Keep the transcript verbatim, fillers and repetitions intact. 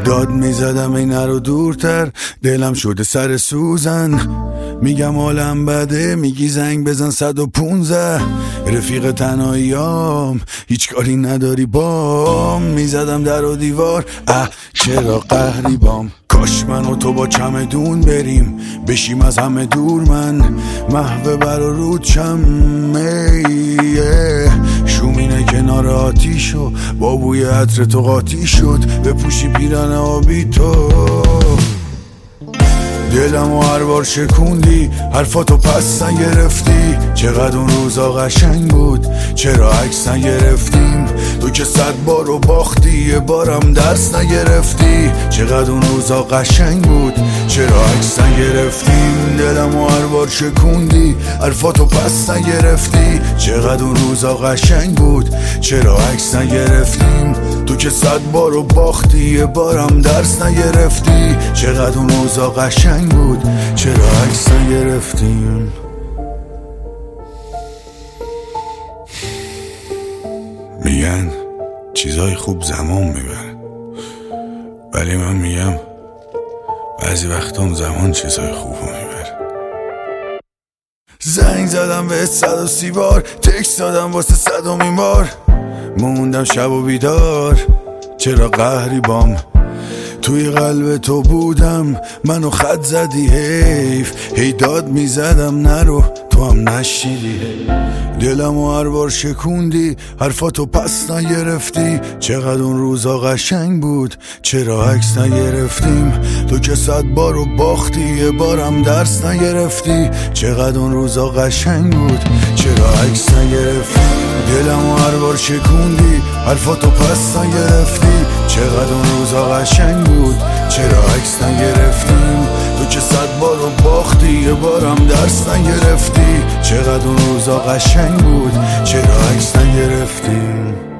داد میزدم این رو دورتر، دلم شده سر سوزن. میگم حالم بده، میگی زنگ بزن صد و پونزه. رفیق تنهاییام هیچ کاری نداری بام. میزدم در و دیوار، اه چرا قهری بام. کاش من و تو با چمدون بریم، بشیم از همه دور. من محو بر و رود شم، شومینه کنار آتیش و با بوی عطر تو قاطی شد. بپوشی پیرن آبی تو، دلمو هر بار شکوندی، حرفاتو پس نگرفتی. چقدر اون روزا قشنگ بود، چرا عکس نگرفتیم؟ تو که صد بارو باختی، یه بارم درس نگرفتی. چقدر اون روزا قشنگ بود، چرا عکس نگرفتیم؟ دلمو هر بار شکوندی، حرفاتو پس نگرفتی. چقدر اون روزا قشنگ بود، چرا عکس نگرفتیم؟ تو که صد بارو باختی، یه بارم درس نگرفتی. چقدر اون روزا قشنگ بود، چرا عکس نگرفتیم؟ میگن چیزای خوب زمان میبره، ولی من میگم بعضی وقتا اون زمان چیزای خوب میبره. زنگ زدم به صد و سی بار، تکست دادم واسه صدومین بار. موندم شب و بیدار، چرا قهری بام؟ توی قلب تو بودم، منو خط زدی حیف. هی داد میزدم نرو، تو هم نشیدی. دلمو هر بار شکوندی، حرفاتو پس نگرفتی. چقدر اون روزا قشنگ بود، چرا عکس نگرفتیم؟ تو که صد بارو باختی، یه بارم درس نگرفتی. چقدر اون روزا قشنگ بود، چرا عکس نگرفتی؟ دلمو هر بار شکوندی، حرفاتو پس نگرفتی. چقدر اون روزا قشنگ بود، چرا عکس نگرفتیم؟ تو که صد بارو باختی، یه بارم درس نگرفتی. چقدر اون روزا قشنگ بود، چرا عکس نگرفتیم؟